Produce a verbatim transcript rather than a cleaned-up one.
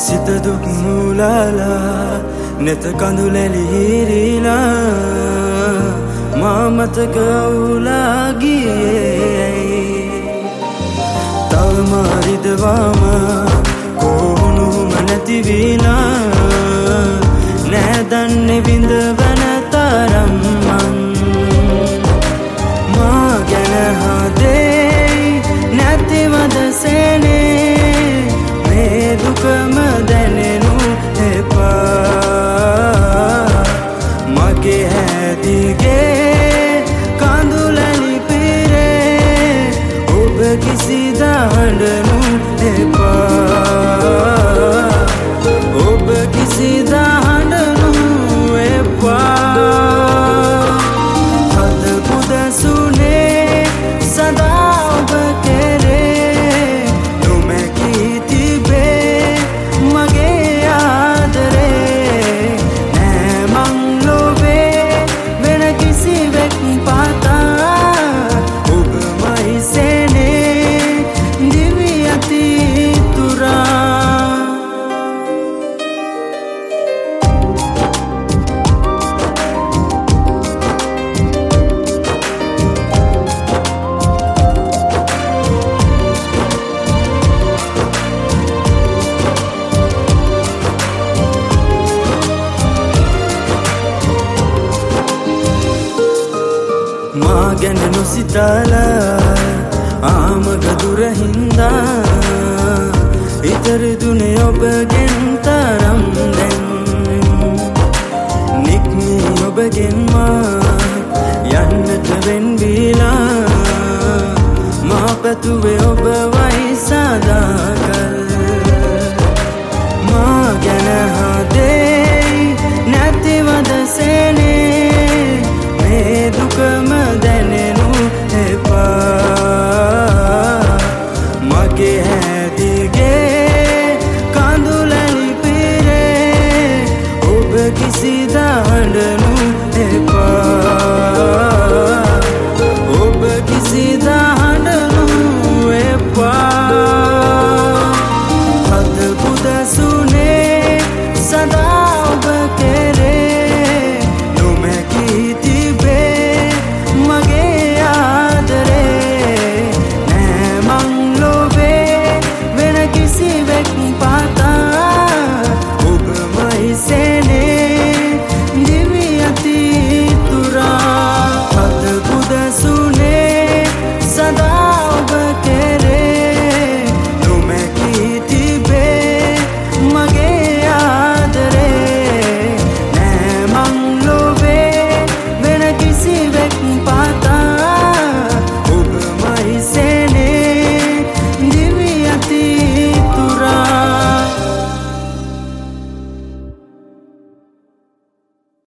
සිත දුක් මූලාලා නෙත කඳුලැලි හිරිලා මා මතක උලා ගියේ තවම රිදවාම කොහොනුම නැති වීලා නෑ දන්නේ විඳවන තරම් මං මා ගැන හදේ නැතිවද සේනේ මේ දුකම දැනෙනු එපා මගේ හැදිගේ කඳුලැලි පිරේ ඔබ කිසිදා හඬනු එපා ඔබ කිසිදා හඬනු එපා හද පුදසුනේ සදා ඔබ කෙරේ නොමැකී තිබේ මගේ ආදරේ නෑ මං ලොවේ වෙන කිසිවෙක් පාතා ඔබමයි සේනේ දිවි අතීතුරා මා ගැන නොසිතාලා ආමග දුර හින්දා ඉතරදුනේ ඔබගෙන් තරම් දැන් නික්මී ඔබගෙන් මා යන්නට වෙන්වීලා මා පැතුවේ ඔබ වයි සදාකල් මා ගැන හදේ නැතිවද සේනේ මේ දුකම දැනෙනු එපා මගේ හැදිගේ කඳුලැලි පිරේ ඔබ කිසිදා හඬනු එපා ඔබ කිසිදා හඬනු එපා හද පුදසුනේ සදා